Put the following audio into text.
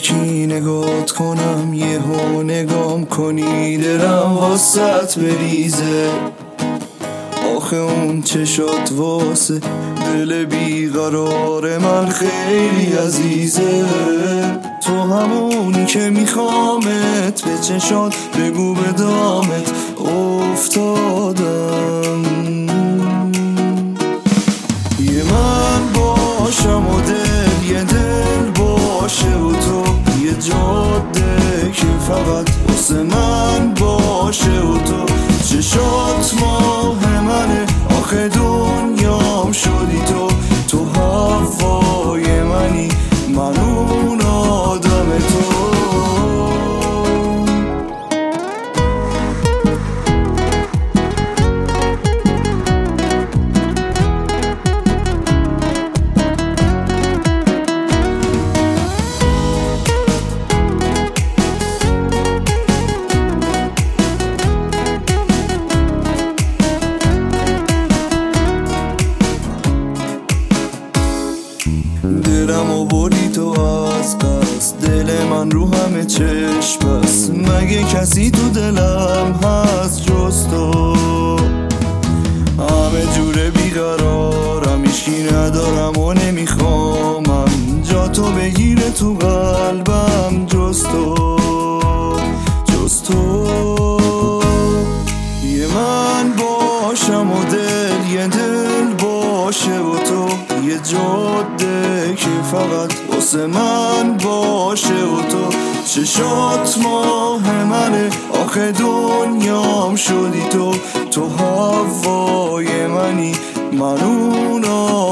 یکی نگات کنم، یه ها نگام کنی دلم واسط بریزه. آخه اون چه شد واسه دل بیقرار من خیلی عزیزه. تو همونی که میخوامت، به چشات بگو به دامت افتادم. یه من باشم و دل یه دل باشه و تو یه جاده که فقط واسه من باشه و تو چشات ماه منه. آخه دنیام شدی تو هوای منی، من اون آدم تو. دلم و بردی تو از قصد، دل من رو همه چشم بس. مگه کسی تو دلم هست جز تو؟ همه جوره بیقرارم، هیچکی ندارم و نمیخوامم جا تو بگیره تو قلبم جز تو، جز تو. یه من باشم و دل یه دل باشه و تو یه جاده که فقط واسه من باشه و تو چشات ماه منه. آخه دنیام شدی تو هوای منی، من اون